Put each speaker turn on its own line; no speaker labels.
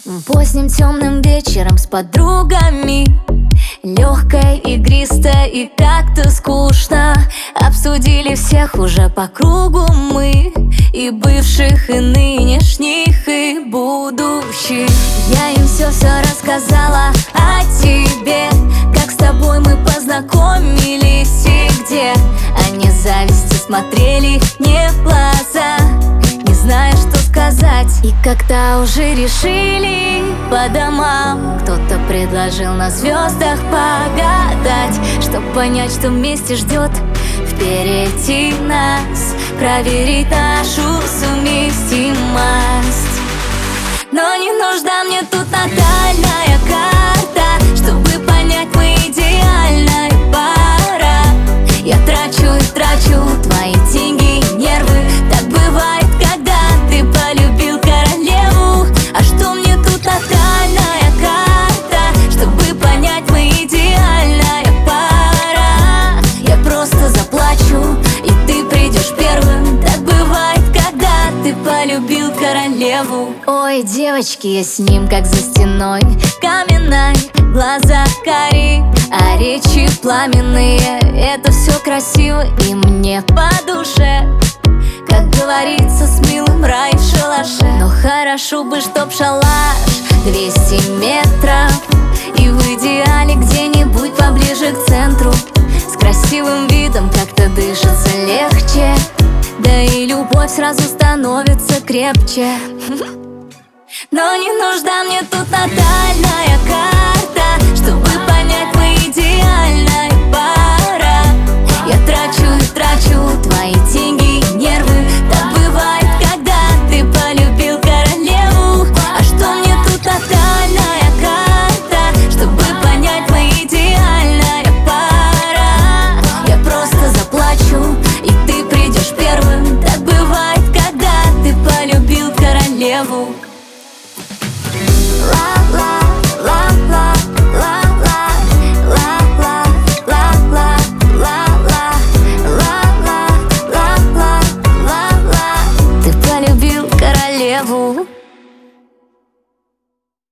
Поздним темным вечером с подругами, легкой, игристой и как-то скучно. Обсудили всех уже по кругу мы, и бывших, и нынешних, и будущих. Я им все рассказала о тебе, как с тобой мы познакомились и где они завистью смотрели мне в глаза, не зная, что сказать. И когда уже решили по домам, кто-то предложил на звездах погадать, чтоб понять, что вместе ждет впереди нас, проверить нашу совместимость. Но не нужна мне тут натальная карта, чтобы понять, мы идеальная пара. Я трачу и трачу твои деньги и нервы. Так бывает, когда ты полюбил королеву. А что мне тут натальная карта, чтобы понять, мы идеальная пара? Я просто заплачу, и ты придешь первым. Так бывает, когда ты полюбил королеву. Ой, девочки, я с ним как за стеной каменной, глаза кори, а речи пламенные. Это все красиво и мне по душе, как говорится, с милым рай в шалаше. Но хорошо бы, чтоб шалаш 200 метров, и в идеале где-нибудь поближе к центру, с красивым видом как-то дышится легче, да и любовь сразу становится крепче. Но не нужна мне тут натальная